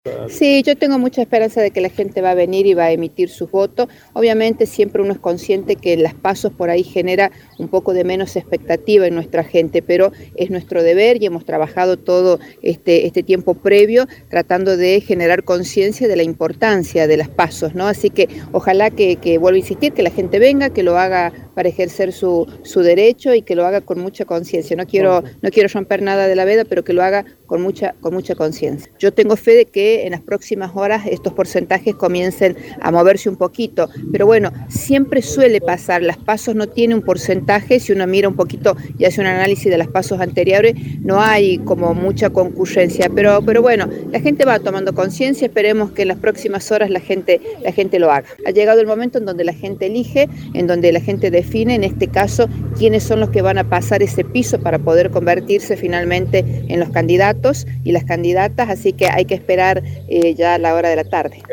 Sí, yo tengo mucha esperanza de que la gente va a venir y va a emitir sus votos. Obviamente siempre uno es consciente que las pasos por ahí genera un poco de menos expectativa en nuestra gente, pero es nuestro deber y hemos trabajado todo este tiempo previo tratando de generar conciencia de la importancia de las pasos, ¿no? Así que ojalá que vuelva a insistir, que la gente venga, que lo haga para ejercer su derecho y que lo haga con mucha conciencia. No quiero romper nada de la veda, pero que lo haga con mucha conciencia. Yo tengo fe de que en las próximas horas estos porcentajes comiencen a moverse un poquito, pero bueno, siempre suele pasar, las pasos no tienen un porcentaje, si uno mira un poquito y hace un análisis de las pasos anteriores, no hay como mucha concurrencia, pero bueno, la gente va tomando conciencia, esperemos que en las próximas horas la gente lo haga. Ha llegado el momento en donde la gente elige, en donde la gente define, en este caso, quiénes son los que van a pasar ese piso para poder convertirse finalmente en los candidatos y las candidatas, así que hay que esperar ya a la hora de la tarde.